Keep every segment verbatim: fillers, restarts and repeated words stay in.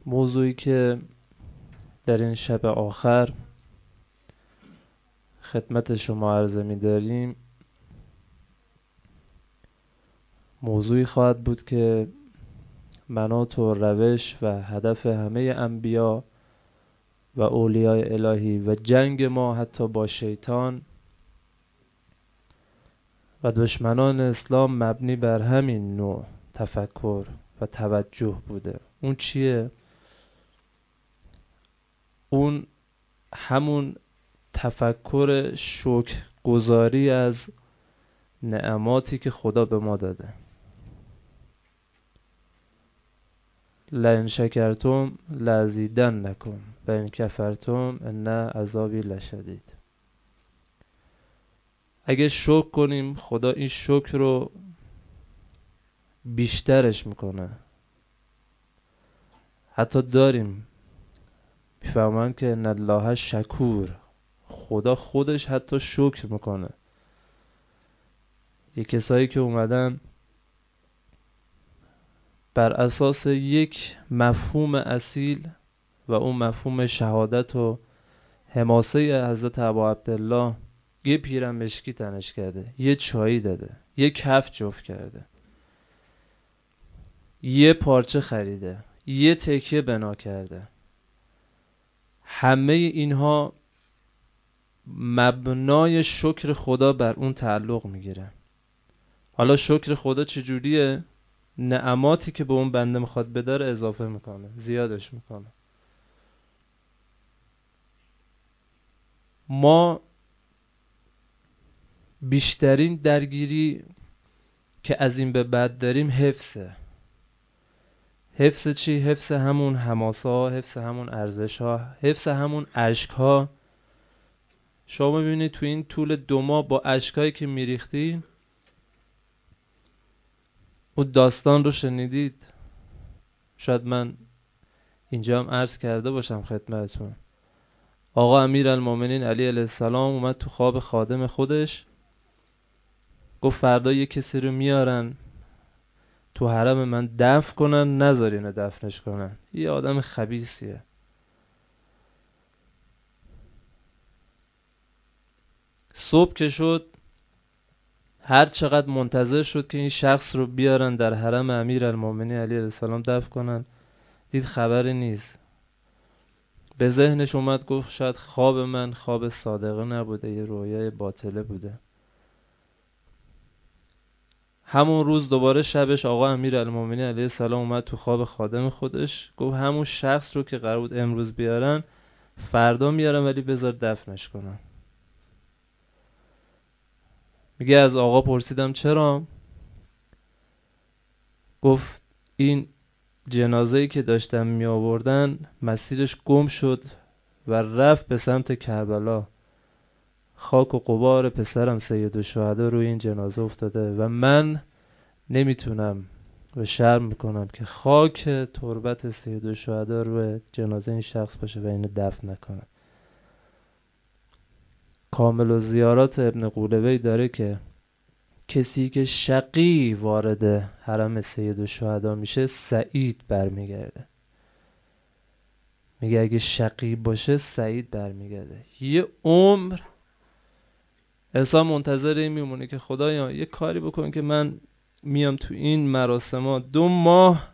موضوعی که در این شب آخر خدمت شما عرضه می داریم موضوعی خواهد بود که مناط و روش و هدف همه انبیا و اولیاء الهی و جنگ ما حتی با شیطان و دشمنان اسلام مبنی بر همین نوع تفکر و توجه بوده. اون چیه؟ اون همون تفکر شکرگزاری از نعماتی که خدا به ما داده. لئن شکرتم لازیدنکم و ان کفرتم ان عذابی لشدید. اگه شکر کنیم خدا این شکر رو بیشترش میکنه. حتی داریم میفهمن که ان الله شکور، خدا خودش حتی شکر میکنه. یه کسایی که اومدن بر اساس یک مفهوم اصیل و اون مفهوم شهادت و حماسه حضرت ابا عبدالله یه پیرن مشکی تنش کرده، یه چایی داده، یه کف جفت کرده، یه پارچه خریده، یه تکیه بنا کرده. همه اینها مبنای شکر خدا بر اون تعلق میگیره. حالا شکر خدا چجوریه؟ نعماتی که به اون بنده میخواد بده رو اضافه میکنه، زیادش میکنه. ما بیشترین درگیری که از این به بعد داریم حفظه. حفظ چی؟ حفظ همون حماسه ها، حفظ همون ارزش ها، حفظ همون عشق ها. شما ببینید تو این طول دو ماه با عشقایی که میریختی، اون داستان رو شنیدید. شاید من اینجا هم عرض کرده باشم خدمتتون. آقا امیرالمومنین علی علیه السلام اومد تو خواب خادم خودش، گفت فردا یه کسی رو میارن تو حرم من دفن کنن، نذارین دفنش کنن. یه آدم خبیثیه. صبح که شد، هر چقدر منتظر شد که این شخص رو بیارن در حرم امیرالمومنین علی علیه السلام دفن کنن، دید خبری نیست. به ذهنش اومد گفت شاید خواب من خواب صادقه نبوده، یه رویای باطله بوده. همون روز دوباره شبش آقا امیرالمومنین علیه السلام اومد تو خواب خادم خودش، گفت همون شخص رو که قرار بود امروز بیارن فردا میارن، ولی بذار دفنش کنن. میگه از آقا پرسیدم چرا؟ گفت این جنازه‌ای که داشتن می آوردن مسیرش گم شد و رفت به سمت کربلا. خاک و غبار پسرم سیدالشهدا روی این جنازه افتاده و من نمیتونم و شرم میکنم که خاک تربت سیدالشهدا روی جنازه این شخص باشه و اینو دفن نکنم. کامل الزیارات ابن قولوی داره که کسی که شقی وارد حرم سیدالشهدا میشه سعید برمیگرده. میگه اگه شقی باشه سعید برمیگرده. یه عمر انسان منتظر این میمونه که خدایا یه کاری بکن که من میام تو این مراسمات دو ماه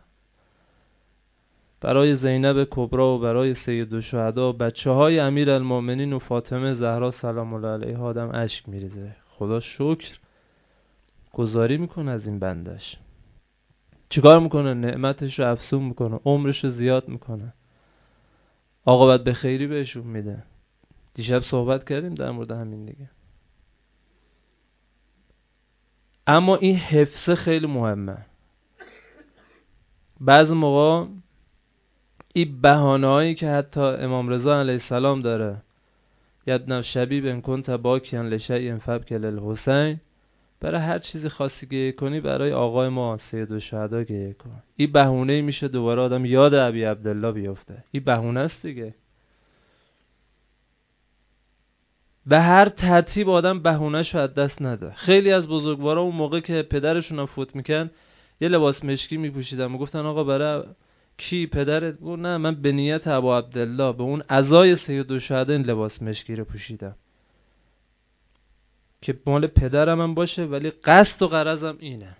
برای زینب کبرا و برای سیدالشهدا و بچه های امیرالمومنین و فاطمه زهرا سلام الله علیها آدم اشک میریزه. خدا شکر گزاری میکنه از این بندش. چیکار میکنه؟ نعمتش رو افزون میکنه، عمرش رو زیاد میکنه، عاقبت به خیری بهشون میده. دیشب صحبت کردیم در مورد همین دیگه. اما این حفظ خیلی مهمه. بعضی موقع این بهانه‌هایی که حتی امام رضا علیه السلام داره، یدنب شبیب ان کنت باکیان لشیء فابکی للحسین، برای هر چیزی خاصی گریه کنی برای آقای ما سیدالشهدا گریه کن. این بهونه میشه دوباره آدم یاد ابی عبدالله بیفته. این بهونه است دیگه. به هر ترتیب آدم بهونه‌شو از دست نده. خیلی از بزرگوارا اون موقع که پدرشون هم فوت میکن یه لباس مشکی میپوشیدن و گفتن آقا برای کی پدرت؟ گفت نه من به نیت ابا عبدالله به اون عزای سیدالشهدا این لباس مشکی رو پوشیدم که مال پدرم هم باشه، ولی قصد و غرضم اینه.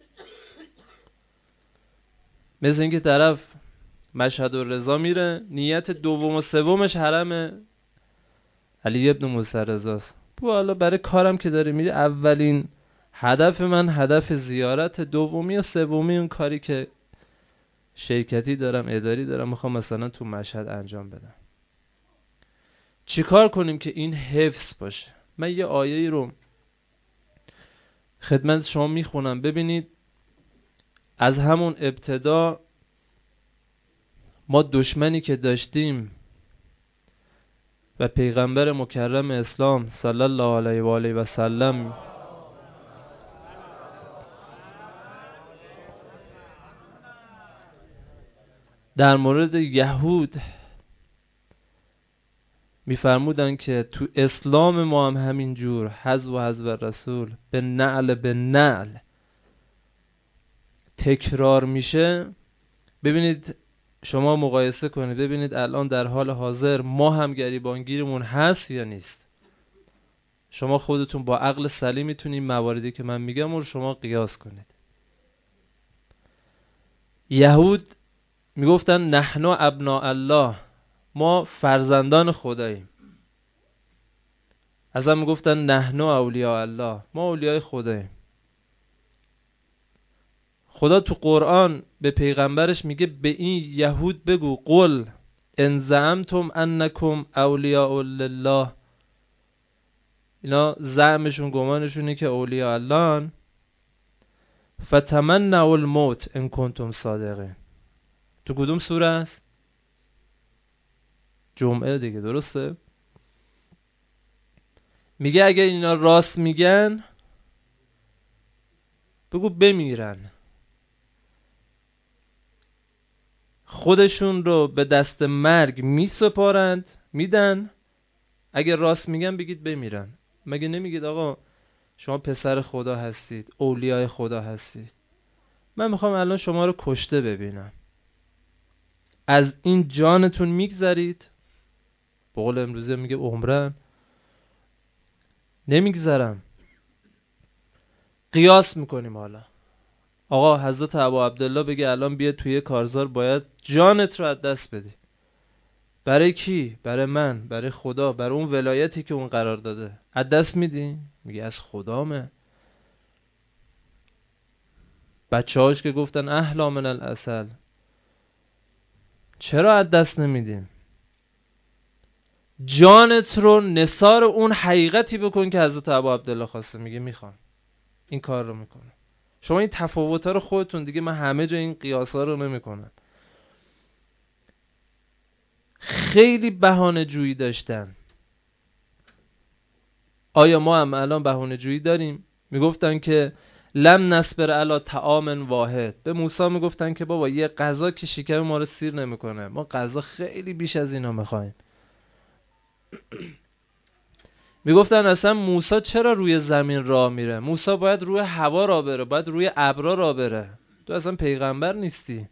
مثل اینکه طرف مشهد الرضا میره، نیت دوم و سومش حرم علی ابن موسی رضاست. والا برای کارم که داره میره، اولین هدف من هدف زیارت، دومی و سومی اون کاری که شرکتی دارم، اداری دارم، میخوام مثلا تو مشهد انجام بدم. چیکار کنیم که این حفظ باشه؟ من یه آیه‌ای رو خدمت شما میخونم، ببینید از همون ابتدا ما دشمنی که داشتیم و پیغمبر مکرم اسلام صلی الله علیه و آله و سلم در مورد یهود میفرمودن که تو اسلام ما هم همین جور حذف و حذف رسول به نعل به نعل تکرار میشه. ببینید شما مقایسه کنید، ببینید الان در حال حاضر ما هم گریبانگیرمون هست یا نیست. شما خودتون با عقل سلیم میتونید مواردی که من میگم رو شما قیاس کنید. یهود میگفتن نحن ابناء الله، ما فرزندان خداییم. از هم میگفتن نحن اولیاء الله، ما اولیای خداییم. خدا تو قرآن به پیغمبرش میگه به این یهود بگو قل ان زعمتم انکم اولیاء لله، اینا زعمشون گمانشونه که اولیاء الله، فتمنوا الموت ان کنتم صادقین. تو کدوم سوره است؟ جمعه دیگه، درسته؟ میگه اگر اینا راست میگن بگو بمیرن، خودشون رو به دست مرگ میسپارند، میدن. اگر راست میگن بگید بمیرن. مگه نمیگید آقا شما پسر خدا هستید، اولیای خدا هستید، من میخوام الان شما رو کشته ببینم، از این جانتون میگذرید؟ به قول امروزه میگه عمرن، نمیگذرم. قیاس میکنیم. حالا آقا حضرت ابا عبدالله بگه الان بیا توی کارزار باید جانت رو از دست بدی. برای کی؟ برای من، برای خدا، برای اون ولایتی که اون قرار داده. از دست میدی؟ میگه از خدامه. بچه هاش که گفتن احلا من العسل، چرا از دست نمیدیم؟ جانت رو نثار اون حقیقتی بکن که حضرت ابا عبدالله خواسته. میگه میخوام این کار رو میکنم. شما این تفاوت‌ها رو خودتون دیگه، من همه جا این قیاس‌ها رو نمیکنم. خیلی بهانه جویی داشتن. آیا ما هم الان بهانه جویی داریم؟ میگفتن که لم نصبر علی طعام واحد. به موسی میگفتن که بابا یه غذا که شکم ما رو سیر نمیکنه، ما غذا خیلی بیش از اینا میخوایم. میگفتن اصلا موسی چرا روی زمین راه میره؟ موسی باید روی هوا راه بره، باید روی ابرا راه بره. تو اصلا پیغمبر نیستی.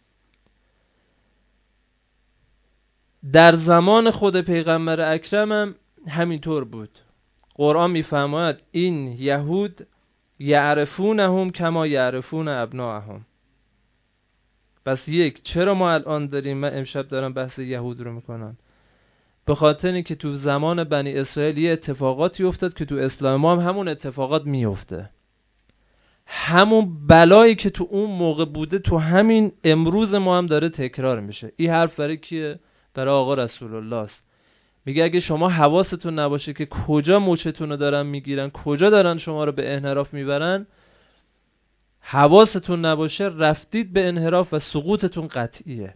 در زمان خود پیغمبر اکرم هم همینطور بود. قرآن میفرماید این یهود یعرفونهم کما یعرفون ابناءهم. پس یک، چرا ما الان داریم، من امشب دارم بحث یهود رو میکنم، به خاطر اینکه تو زمان بنی اسرائیل یه اتفاقاتی افتاد که تو اسلام ما هم همون اتفاقات میفته. همون بلایی که تو اون موقع بوده تو همین امروز ما هم داره تکرار میشه. این حرف برای کیه؟ برای آقا رسول الله است. میگه اگه شما حواستون نباشه که کجا موچتون رو دارن میگیرن، کجا دارن شما رو به انحراف میبرن، حواستون نباشه رفتید به انحراف و سقوطتون قطعیه.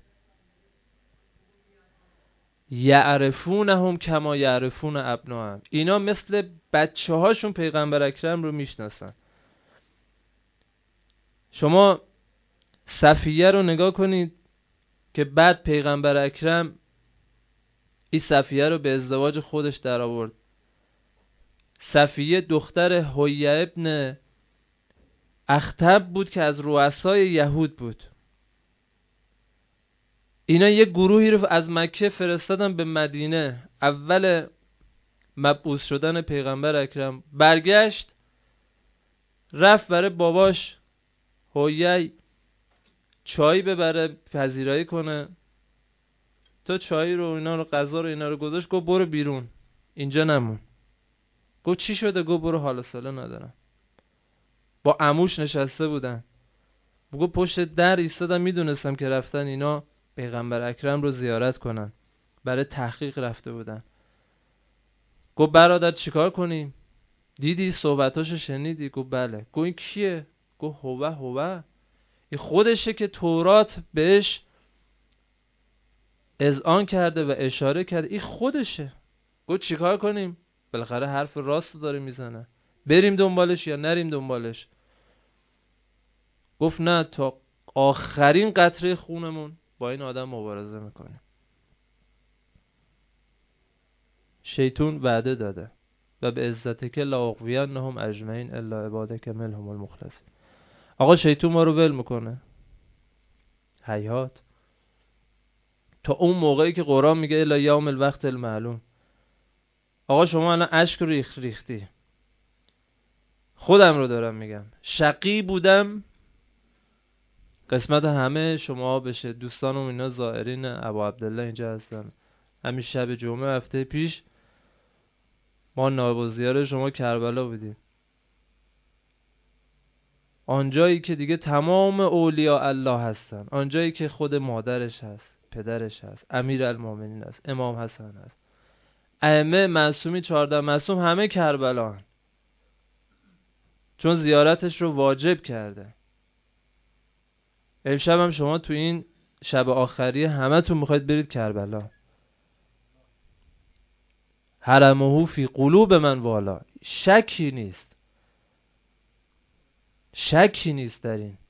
یعرفونهم کما یعرفون ابناءهم. اینا مثل بچه هاشون پیغمبر اکرم رو میشناسن. شما صفیه رو نگاه کنید که بعد پیغمبر اکرم این صفیه رو به ازدواج خودش در آورد. صفیه دختر حیی ابن اخطب بود که از رؤسای یهود بود. اینا یه گروهی رو از مکه فرستادن به مدینه. اول مبعوث شدن پیغمبر اکرم برگشت، رفت برای باباش هویی چای ببره پذیرایی کنه. تو چای رو اینا رو غذا رو اینا رو گذاشت، گفت برو بیرون اینجا نمون. گفت چی شده؟ گفت برو حال ساله ندارم. با عموش نشسته بودن، گفت پشت در ایستادم، میدونستم که رفتن اینا پیغمبر اکرم رو زیارت کنن، برای تحقیق رفته بودن. گفت برادر چیکار کنیم؟ دیدی صحبتاشو شنیدی؟ گفت بله. گفت این کیه؟ گفت هوه هوه این خودشه که تورات بهش اذعان کرده و اشاره کرده، این خودشه. گفت چیکار کنیم؟ بالاخره حرف راست داره میزنه، بریم دنبالش یا نریم دنبالش؟ گفت نه، تا آخرین قطره خونمون با این آدم مبارزه میکنیم. شیطون وعده داده و به عزتک لاغوینهم اجمعین الا عبادک منهم المخلصین. آقا شیطون ما رو ول میکنه؟ هیهات. تا اون موقعی که قرآن میگه الا یوم الوقت المعلوم. آقا شما الان اشک ریخ ریختی، خودم رو دارم میگم، شقی بودم، قسمت همه شما بشه. دوستانم اینا زائرین ابو عبدالله اینجا هستن. همین شب جمعه هفته پیش ما نایب الزیار شما کربلا بودیم، آنجایی که دیگه تمام اولیاء الله هستن، آنجایی که خود مادرش هست، پدرش هست، امیر المومنین هست، امام حسن هست، ائمه معصومی چهارده معصوم همه کربلا هن. چون زیارتش رو واجب کرده. امشب هم شما تو این شب آخری همه تون میخواید برید کربلا. حرمه فی قلوب من والا. شکی نیست، شکی نیست در این.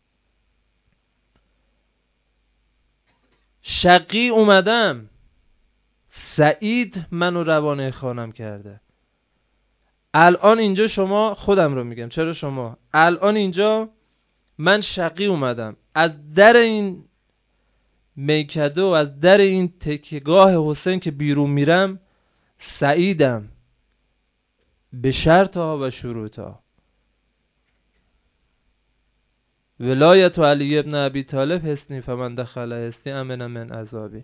شقی اومدم، سعید منو روانه خانم کرده. الان اینجا شما، خودم رو میگم چرا شما، الان اینجا من شقی اومدم، از در این میکده و از در این تکیگاه حسین که بیرون میرم سعیدم به شرطها و شروطها. ولایت علی ابن ابی طالب حسنی فمن دخل حسنی امن من عذابی.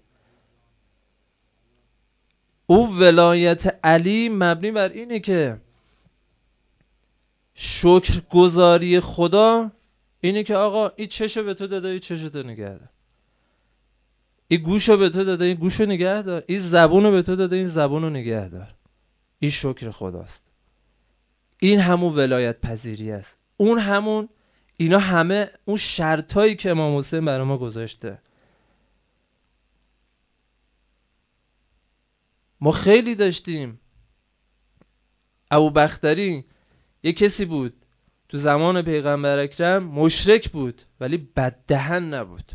او ولایت علی مبنی بر اینه که شکر گزاری خدا اینه که آقا این چشو به تو داده، این چشو تو نگه دار. این گوشو به تو داده، این گوشو نگه دار. این زبونو به تو داده، این زبونو نگه دار. این شکر خداست. این همون ولایت پذیری است. اون همون، اینا همه اون شرطایی که امام حسین برای ما گذاشته. ما خیلی داشتیم. ابو بختری یه کسی بود تو زمان پیغمبر اکرم، مشرک بود ولی بددهن نبود.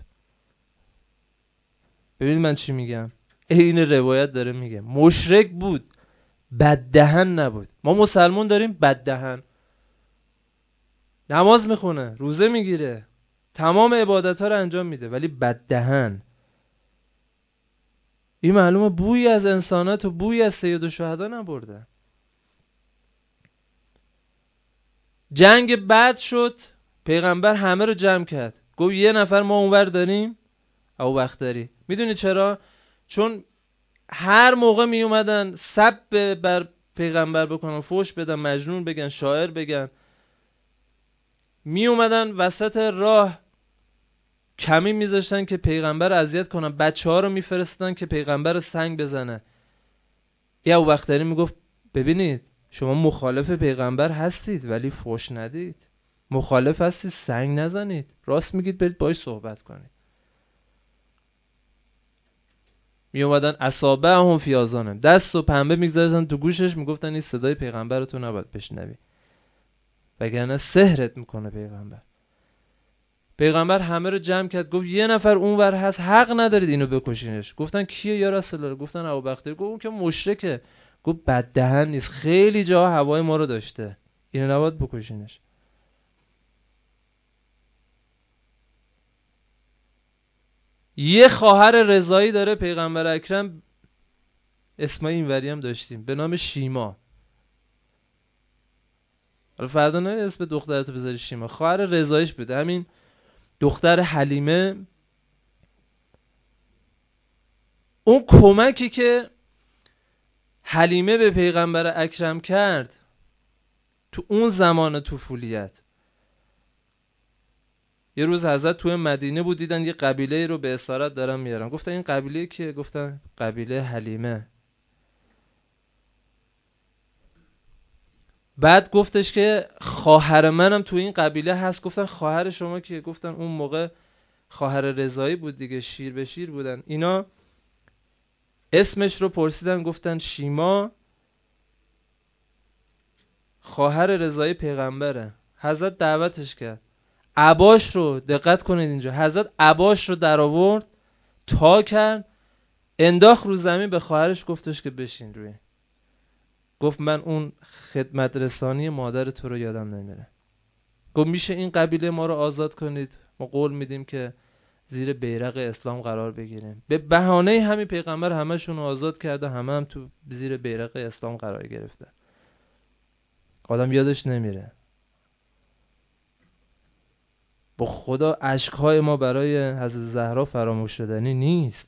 ببین من چی میگم، این روایت داره میگه مشرک بود بددهن نبود. ما مسلمون داریم بددهن، نماز میخونه، روزه میگیره، تمام عبادت ها رو انجام میده ولی بددهن. این معلومه بویی از انسانات و بویی از سید الشهدا نبرده. جنگ بعد شد، پیغمبر همه رو جمع کرد، گفت یه نفر ما اونور داریم، ابو بختری. میدونی چرا؟ چون هر موقع می اومدن سب بر پیغمبر بکنن، فوش بدن، مجنون بگن، شاعر بگن، می اومدن وسط راه کمی میذاشتن که پیغمبر اذیت کنن، بچه ها رو میفرستن که پیغمبر رو سنگ بزنه. یا ابو بختری میگفت ببینید شما مخالف پیغمبر هستید ولی فوش ندید، مخالف هستید سنگ نزنید، راست میگید برید باهاش صحبت کنید. می اومدن اصابع هم فی آذانهم، دست و پنبه میگذاشتن تو گوشش، میگفتن این صدای پیغمبر تو نباید بشنوی وگرنه سحرت میکنه پیغمبر. پیغمبر همه رو جمع کرد، گفت یه نفر اونور هست حق ندارید اینو بکشینش. گفتن کیه یا رسول الله؟ گفتن ابوبکر. گفت اون که مشرکه. گفت بددهن نیست، خیلی جا هوای ما رو داشته، اینو نباید بکشینش. یه خواهر رضایی داره پیغمبر اکرم، اسم اینوری هم داشتیم به نام شیما. حالا فردا نه اسم دخترتو بذاری شیما، خواهر رضاییش بوده. همین دختر حلیمه، اون کمکی که حلیمه به پیغمبر اکرم کرد تو اون زمان طفولیت، یه روز حضرت توی مدینه بود، دیدن یه قبیله رو به اسارت دارن میارن. گفتن این قبیله کیه؟ گفتن قبیله حلیمه. بعد گفتش که خواهر منم تو این قبیله هست. گفتن خواهر شما کیه؟ گفتن اون موقع خواهر رضایی بود دیگه، شیر به شیر بودن. اینا اسمش رو پرسیدن، گفتن شیما خواهر رضایی پیغمبره. حضرت دعوتش کرد، عباش رو دقت کنید اینجا، حضرت عباش رو در آورد، تا کرد، انداخت رو زمین، به خواهرش گفتش که بشین روی. گفت من اون خدمت رسانی مادر تو رو یادم نمیره. گفت میشه این قبیله ما رو آزاد کنید؟ ما قول میدیم که زیر بیرق اسلام قرار بگیریم. به بهانه همین پیغمبر همشون رو آزاد کرده، همه هم تو زیر بیرق اسلام قرار گرفته. آدم یادش نمیره. با خدا اشکهای ما برای حضرت زهرا فراموش شدنی نیست.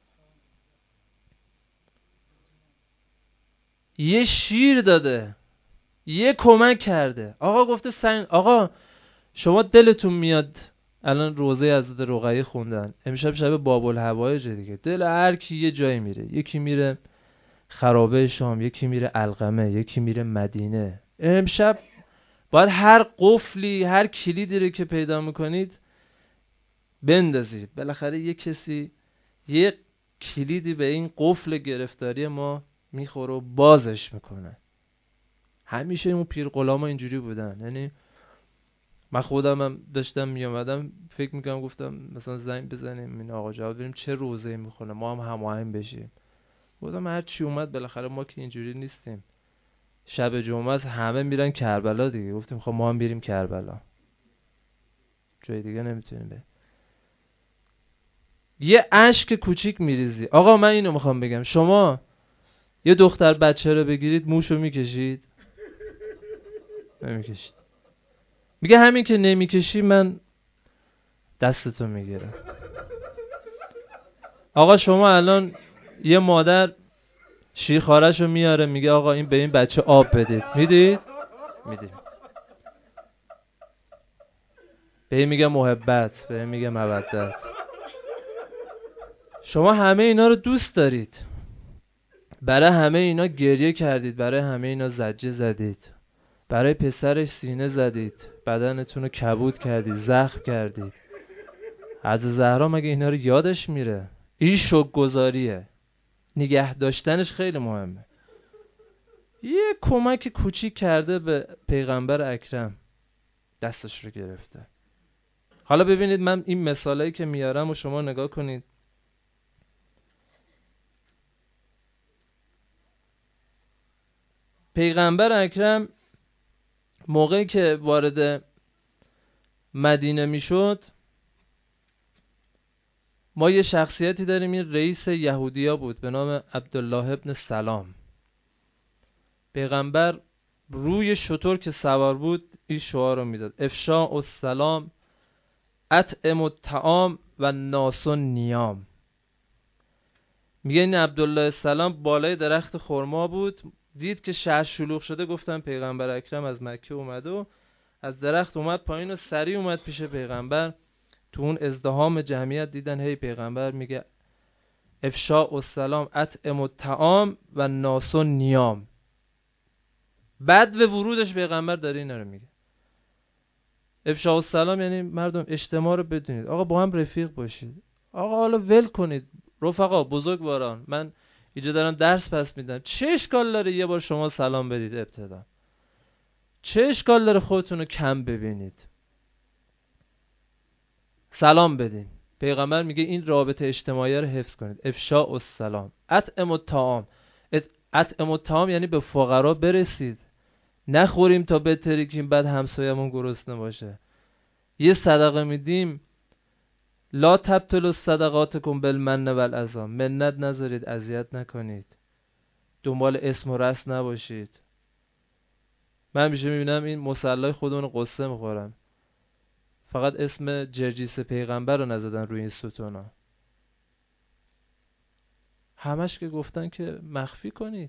یه شیر داده، یه کمک کرده. آقا گفته سن آقا شما دلتون میاد، الان روزه حضرت رقیه خوندن، امشب شب باب الهوایج دیگه، دل هر کی یه جایی میره، یکی میره خرابه شام، یکی میره علقمه، یکی میره مدینه. امشب باید هر قفلی، هر کلیدی رو که پیدا میکنید بندازید. بالاخره یه کسی یه کلیدی به این قفل گرفتاری ما میخوره و بازش میکنه. همیشه اون پیر غلاما اینجوری بودن. یعنی من خودم هم داشتم میامدم فکر میکنم، گفتم مثلا زنگ بزنیم این آقا جواد بریم چه روزه‌ای میخونه، ما هم هماهنگ بشیم. گفتم هر چی اومد، بالاخره ما که اینجوری نیستیم. شب جمعه همه میرن کربلا دیگه، گفتیم خب ما هم بریم کربلا، جای دیگه نمیتونیم بریم. یه اشک کوچیک میریزی. آقا من اینو میخوام بگم، شما یه دختر بچه رو بگیرید موشو میکشید؟ نمیکشید. میگه همین که نمیکشی من دستتو میگیرم. آقا شما الان یه مادر شیرخواره‌شو میاره، میگه آقا این به این بچه آب بدید، میدید؟ میدید. به این میگه محبت، به این میگه مودت. شما همه اینا رو دوست دارید، برای همه اینا گریه کردید، برای همه اینا زجه زدید، برای پسرش سینه زدید، بدنتون رو کبود کردید، زخم کردید. حضرت زهرا مگه اینا رو یادش میره؟ این شکرگزاریه. نگه داشتنش خیلی مهمه. یه کمک کوچیک کرده به پیغمبر اکرم، دستش رو گرفته. حالا ببینید من این مثالایی که میارم و شما نگاه کنید. پیغمبر اکرم موقعی که وارد مدینه میشد، ما یه شخصیتی داریم، این رئیس یهودیا بود به نام عبدالله ابن سلام. پیغمبر روی شتر که سوار بود این شعار رو میداد: افشاء السلام، اطعم الطعام و ناس نیام. میگه این عبدالله السلام بالای درخت خرما بود، دید که شهر شلوغ شده، گفتن پیغمبر اکرم از مکه اومده و از درخت اومد پایین و سریع اومد پیش پیغمبر. تو اون ازدحام جمعیت دیدن هی پیغمبر میگه افشاء السلام، اطعم الطعام و ناس نیام. بعد به ورودش پیغمبر داره اینا رو میگه. افشاء السلام یعنی مردم اجتماع رو بدونید، آقا با هم رفیق باشید، آقا حالا ول کنید رفقا بزرگواران، من اینجا دارم درس پس میدم، چه اشکال داره یه بار شما سلام بدید ابتدا؟ چه اشکال داره خودتون رو کم ببینید؟ سلام بدین. پیغمبر میگه این رابطه اجتماعی رو حفظ کنید. افشاء السلام، اطعم الطعام. اطعم الطعام یعنی به فقرا برسید، نخوریم تا بترکیم بعد همسایمون گرسنه باشه. یه صدقه میدیم لا تبطلوا صدقاتکم بالمن والاذی، منت نذارید، اذیت نکنید، دنبال اسم و رسم نباشید. من همیشه میبینم این مصلای خودمون قصه میخورم، فقط اسم جرجیس پیغمبر رو نزدن روی این ستونا، همش که گفتن که مخفی کنید.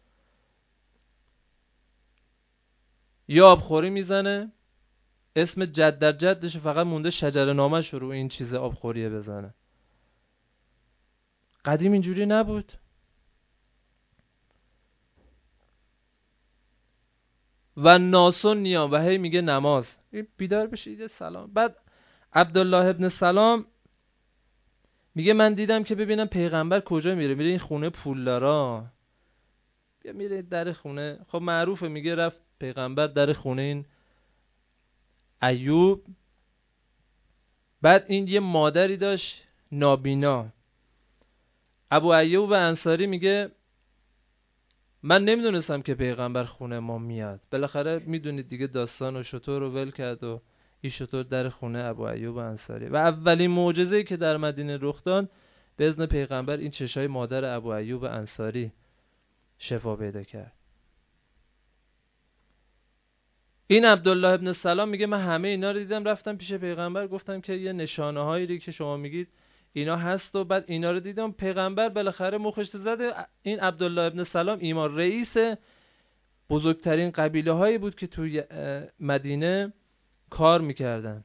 یا آبخوری میزنه، اسم جد در جدش فقط مونده شجر نامش رو این چیز آبخوریه بزنه. قدیم اینجوری نبود. و ناسون نیام و هی میگه نماز، بیدار بشید سلام. بعد عبدالله ابن سلام میگه من دیدم که ببینم پیغمبر کجا میره، میره این خونه پولدارا، بیا میره در خونه. خب معروفه، میگه رفت پیغمبر در خونه این ایوب. بعد این یه مادری داشت نابینا. ابو ایوب انصاری میگه من نمیدونستم که پیغمبر خونه ما میاد. بالاخره میدونید دیگه داستان و شطور رو ول کرد و این شطور در خونه ابو ایوب انصاری. و اولین معجزه‌ای که در مدینه رخ داد به اذن پیغمبر این چشای مادر ابو ایوب انصاری شفا پیدا کرد. این عبدالله ابن سلام میگه من همه اینا رو دیدم، رفتم پیش پیغمبر گفتم که یه نشانه هایی که شما میگید اینا هست و بعد اینا رو دیدم. پیغمبر بالاخره مخش زده. این عبدالله ابن سلام ایمان رئیس بزرگترین قبیله هایی بود که توی مدینه کار میکردن.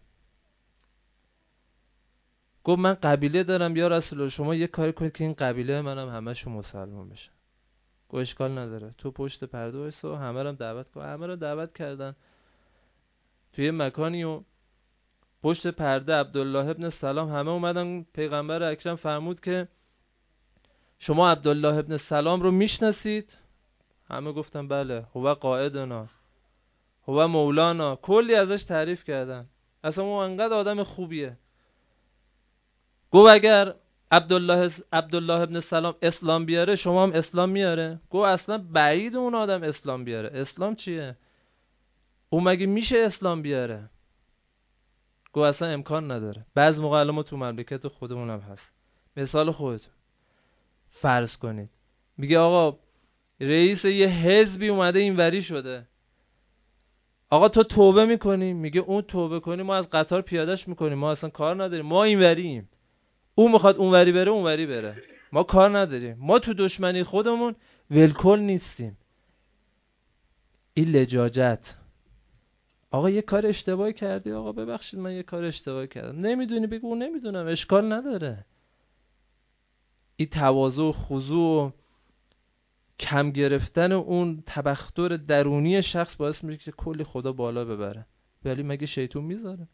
گفت من قبیله دارم یا رسول الله، شما یه کاری کنید که این قبیله منم همشون مسلمان بشن. گفت اشکال نداره، تو پشت پرده وایسا و همه رو دعوت کن. همه رو دعوت کردن توی مکانی و پشت پرده عبدالله ابن سلام همه اومدن. پیغمبر اکرم فرمود که شما عبدالله ابن سلام رو میشناسید؟ همه گفتن بله، هو قائدنا، هو مولانا، کلی ازش تعریف کردن، اصلا اون انقدر آدم خوبیه. گفت اگر عبدالله عبدالله ابن سلام اسلام بیاره شما هم اسلام میاره؟ گفت اصلا بعید اون آدم اسلام بیاره. اسلام چیه؟ اون مگه میشه اسلام بیاره؟ گفت اصلا امکان نداره. بعض موقع ما تو مملکت خودمون هم هست. مثال خودتون فرض کنید میگه آقا رئیس یه حزبی اومده اینوری شده، آقا تو توبه میکنی؟ میگه اون توبه کنی ما از قطار پیادهش میکنیم، ما اصلا کار نداریم، ما اینوریم. اون میخواد اونوری بره اونوری بره، ما کار نداریم، ما تو دشمنی خودمون ولکل نیستیم. این لجاجت. آقا یه کار اشتباهی کردی، آقا ببخشید من یه کار اشتباهی کردم، نمیدونی بگو نمیدونم، اشکال نداره. این تواضع و خضوع و کم گرفتن اون تبختر درونی شخص باعث میشه که کلی خدا بالا ببره. ولی مگه شیطون میذاره؟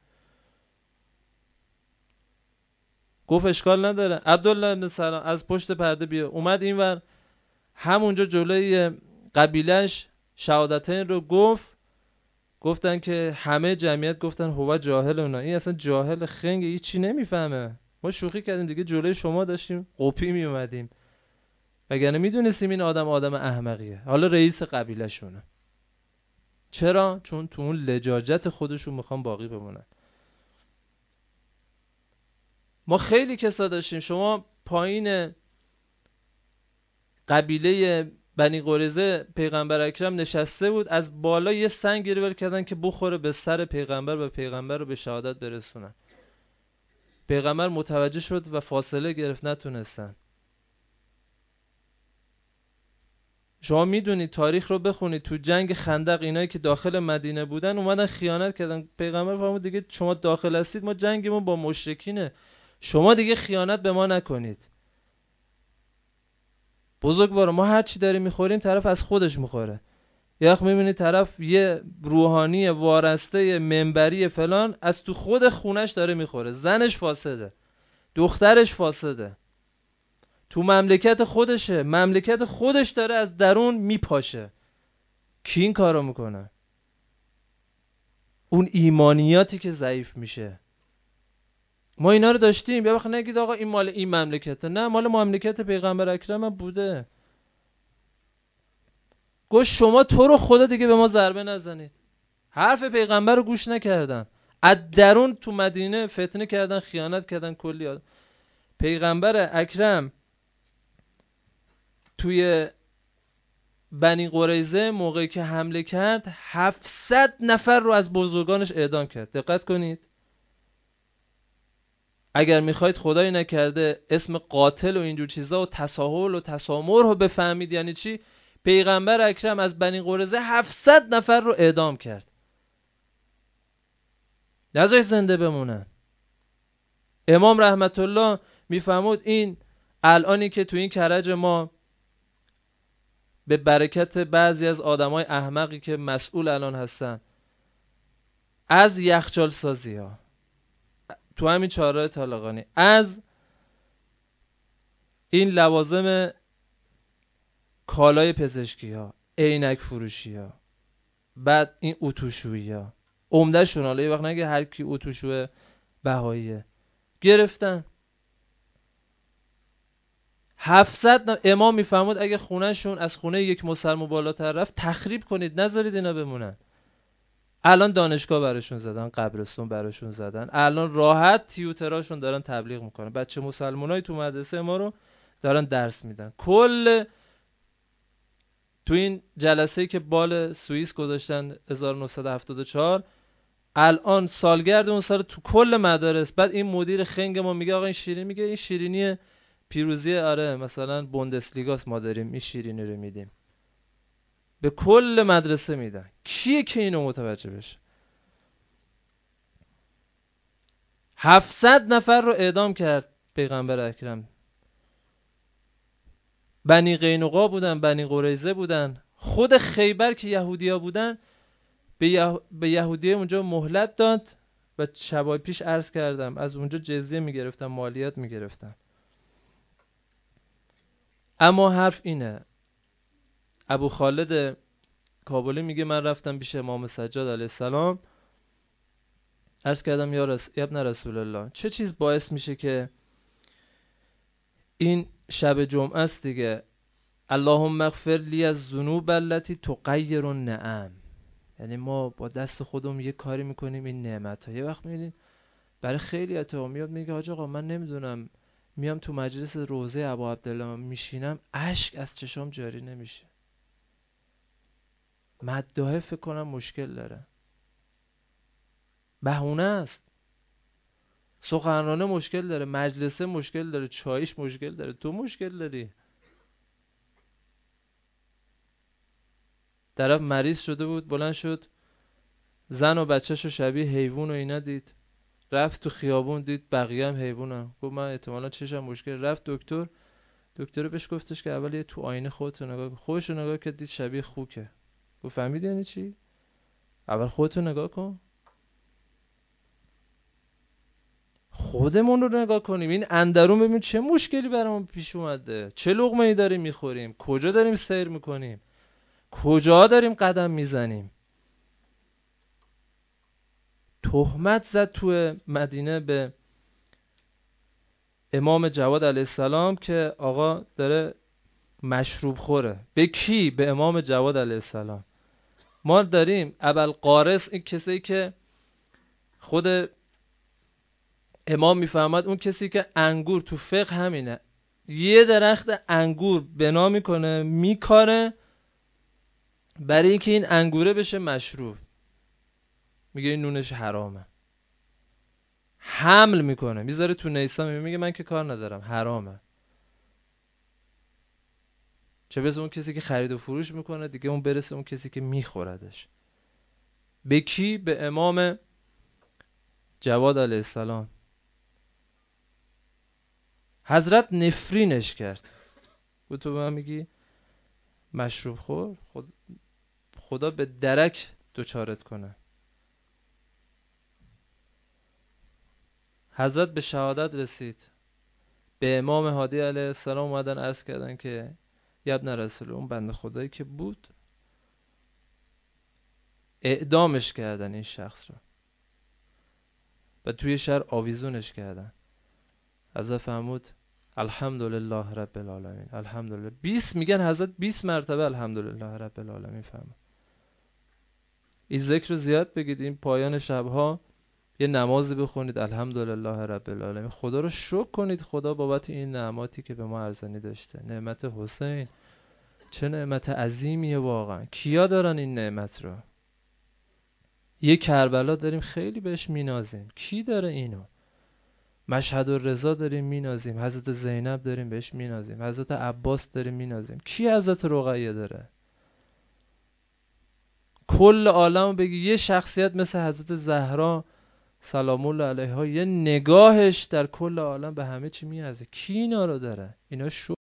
گفت اشکال نداره. عبدالله بن سلام از پشت پرده بیا، اومد اینور، همونجا جلوی قبیلش شهادتین رو گفت. گفتن که همه جمعیت گفتن هو جاهل اونا، این اصلا جاهل خنگ، هیچ چی نمیفهمه، ما شوخی کردیم دیگه، جلوی شما داشتیم قپی می اومدیم، وگرنه میدونستیم این آدم آدم احمقیه. حالا رئیس قبیله شونه. چرا؟ چون تو اون لجاجت خودشون میخوان باقی بمونن. ما خیلی کسا داشتیم، شما پایین قبیله بنی قریظه پیغمبر اکرم نشسته بود، از بالا یه سنگ ول کردن که بخوره به سر پیغمبر و پیغمبر رو به شهادت برسونن. پیغمبر متوجه شد و فاصله گرفت، نتونستن. شما میدونید تاریخ رو بخونید، تو جنگ خندق اینایی که داخل مدینه بودن اومدن خیانت کردن. پیغمبر فرمود دیگه شما داخل هستید، ما جنگمون با مشرکینه، شما دیگه خیانت به ما نکنید. بزرگوار ما هر چی داریم میخوریم طرف از خودش میخوره. یه وقت میبینی طرف یه روحانی وارسته منبری فلان از تو خود خونش داره میخوره، زنش فاسده، دخترش فاسده، تو مملکت خودشه، مملکت خودش داره از درون میپاشه. کی این کارو میکنه؟ اون ایمانیاتی که ضعیف میشه. ما اینا رو داشتیم. یه وقت نگید آقا این مال این مملکته، نه مال مملکت پیغمبر اکرم بوده. گوش شما تو رو خدا دیگه به ما ضربه نزنید. حرف پیغمبر رو گوش نکردن. از درون تو مدینه فتنه کردن، خیانت کردن کلی آدم. پیغمبر اکرم توی بنی قریظه موقعی که حمله کرد هفتصد نفر رو از بزرگانش اعدام کرد. دقت کنید، اگر میخواید خدای نکرده اسم قاتل و اینجور چیزا و تساهل و تسامر رو بفهمید یعنی چی، پیغمبر اکرم از بنی قریظه هفتصد نفر رو اعدام کرد، نذاشت زنده بمونن. امام رحمت الله میفهمود این الانی که تو این کرج ما به برکت بعضی از آدمای احمقی که مسئول الان هستن از یخچال سازی ها تو همین چهارراه طالقانی، از این لوازم کالای پزشکی ها، عینک فروشی ها، بعد این اتوشویی ها، عمده شون، حالا یه وقت نگه هر کی اتوشو بهاییه، گرفتن هفتصد ن... امام میفهمود اگه خونه شون از خونه یک مسلمان بالاتر رفت تخریب کنید، نذارید اینا بمونن. الان دانشگاه براشون زدن، قبرستون براشون زدن، الان راحت تیوتراشون دارن تبلیغ میکنن، بچه مسلمانای تو مدرسه ما رو دارن درس میدن. کل تو این جلسه‌ای که بال سوئیس گذاشتن هزار و نهصد و هفتاد و چهار، الان سالگرد اون سال تو کل مدارس، بعد این مدیر خنگ ما میگه آقا این شیرینی، میگه این شیرینی پیروزی، آره مثلا بوندسلیگاست، ما داریم این شیرینی رو میدیم، به کل مدرسه میدن. کیه که اینو متوجه بشه؟ هفتصد نفر رو اعدام کرد پیغمبر اکرم. بنی قینقاع بودن، بنی قریظه بودن، خود خیبر که یهودیا بودن به, یه... به یهودیه اونجا مهلت داد و شبای پیش عرض کردم از اونجا جزیه میگرفتن، مالیات میگرفتن. اما حرف اینه، ابو خالد کابلی میگه من رفتم پیش امام سجاد علیه السلام، عرض کردم یا رس... ابن رسول الله، چه چیز باعث میشه که این شب جمعه است دیگه، اللهم اغفر لی الذنوب التي تغیر النعم، یعنی ما با دست خودمون یه کاری میکنیم این نعمت ها. یه وقت میبینید برای خیلی اتفاق میاد، میگه حاج آقا من نمیدونم میام تو مجلس روضه ابا عبدالله میشینم اشک از چشام جاری نمیشه، مداحه فکر کنم مشکل داره، بهونه است، سخنرانه مشکل داره، مجلسه مشکل داره، چایش مشکل داره، تو مشکل داری. طرف مریض شده بود، بلند شد زن و بچه‌شو شبیه حیوان و اینا دید، رفت تو خیابون دید بقیه هم حیوانن، گفت من احتمالاً چشم مشکل، رفت دکتر، دکتر بهش گفتش که اول یه تو آینه خودتو نگاه کن، خودش رو نگاه کرد دید شبیه خوکه، گفت فهمیدی یعنی چی؟ اول خودتو نگاه کن، خودمون رو نگاه کنیم، این اندرون ببین چه مشکلی برامون پیش اومده، چه لقمه‌ای داریم میخوریم، کجا داریم سیر میکنیم، کجا داریم قدم میزنیم. تهمت زد تو مدینه به امام جواد علیه السلام که آقا داره مشروب خوره. به کی؟ به امام جواد علیه السلام. ما داریم ابوالقارث، این کسی که خود امام میفهمد اون کسی که انگور تو فقه همینه، یه درخت انگور بنا میکنه میکاره برای اینکه این انگوره بشه مشروب، میگه این نونش حرامه، حمل میکنه میذاره تو نیسان، میگه من که کار ندارم حرامه. چه برسه اون کسی که خرید و فروش میکنه دیگه، اون برسه اون کسی که میخوردش. به کی؟ به امام جواد علیه السلام. حضرت نفرینش کرد، گفت تو به من میگی مشروب خور، خود خدا به درک دوچارت کنه. حضرت به شهادت رسید، به امام هادی علیه السلام اومدن عرض کردن که یا ابن رسول، اون بنده خدایی که بود اعدامش کردن این شخص رو و توی شهر آویزونش کردن. حضرت فرمود الحمدلله رب العالمین، الحمدلله. بیست میگن حضرت بیست مرتبه الحمدلله رب العالمین فرمود. این ذکر رو زیاد بگید، این پایان شبها یه نمازی بخونید الحمدلله رب العالمین، خدا رو شکر کنید خدا بابت این نعماتی که به ما ارزانی داشته. نعمت حسین چه نعمت عظیمیه واقعا. کیا دارن این نعمت رو؟ یه کربلا داریم خیلی بهش مینازیم، کی داره اینو؟ مشهد الرضا داریم مینازیم، حضرت زینب داریم بهش مینازیم، حضرت عباس داریم مینازیم، کی حضرت رقیه داره؟ کل عالم بگی یه شخصیت مثل حضرت زهرا سلام الله علیها، یه نگاهش در کل عالم به همه چی میارزه، کی اینا رو داره؟ اینا شو